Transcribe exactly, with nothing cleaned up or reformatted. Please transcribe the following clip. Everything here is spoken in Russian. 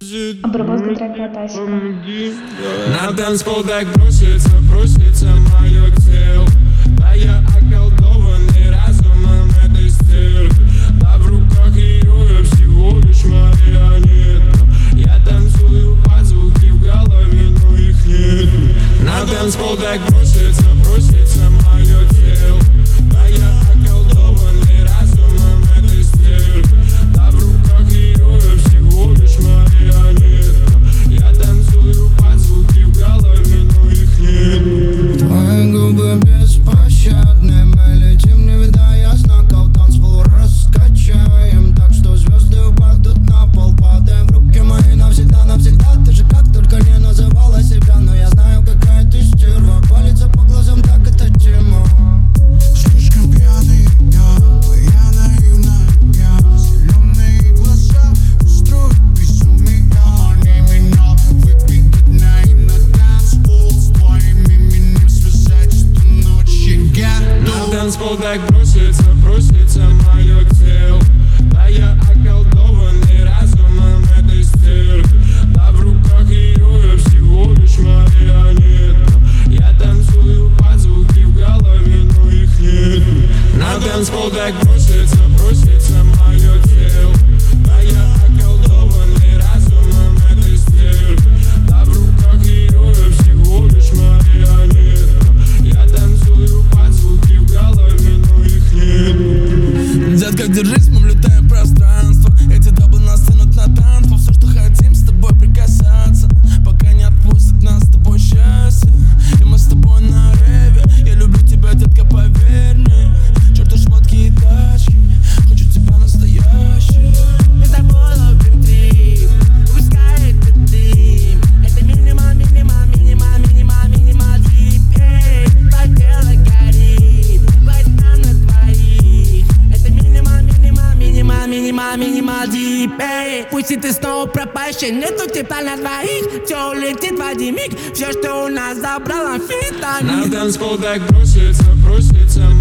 Обработка трека Тасика. На танцпол так бросится, бросится мое тело. Да я околдованный разумом этой стервы. Да в руках ее я всего лишь марионетка. Я танцую под звуки в голове, но их нет. На танцпол так бросится, бросится мое тело. Да я околдованный разумом этой стервы. Да в руках ее я всего лишь марионетка. Я танцую под звуки в голове, но их нет. Твои губы беспощадны, мы летим, не видая знаков. Танцпол раскачаем так, что звезды упадут на пол. Падаем в руки мои навсегда, навсегда. Ты же как только не называла себя, но я знаю, какая ты стерва. Палится по глазам, так это тема. Слишком пьяный я, я наивная я. Зеленые глаза устроят безумие. Помоги меня выпить дня и на танцпол. С твоим именем связать эту ночь я На танцпол так бросится, бросится мое тело. Да я околдованный разумом этой стервы. Да в руках ее я всего лишь марионетка. Я танцую под звуки в голове, но их нет. На танцпол так бросится, бросится мое тело. Да я околдованный разумом этой стервы. Да в руках ее я всего лишь марионетка. Я танцую под звуки в голове, но их нет. Детка, держись, мы влетаем в пространство. Эти даблы нас тянут на танцпол. Все, что хотим, с тобой прикасаться, пока не отпустит нас с тобой счастье. И мы с тобой на реве. Я люблю тебя, детка, поверь мне. Чёрты шмотки и тачки, хочу тебя настоящий. Мы с тобой ловим трип, выпускай этот дым. Это минимал, минимал, минимал, минимал, минимал дип. Эй, твое тело горит, хватит нам на двоих. Это минимал, минимал, минимал, минимал, минимал дип. Эй, пусть и ты снова пропащий, нету тепла на двоих. Все улетит в один миг, все, что у нас забрал На амфетамин. танцпол так бросится, бросится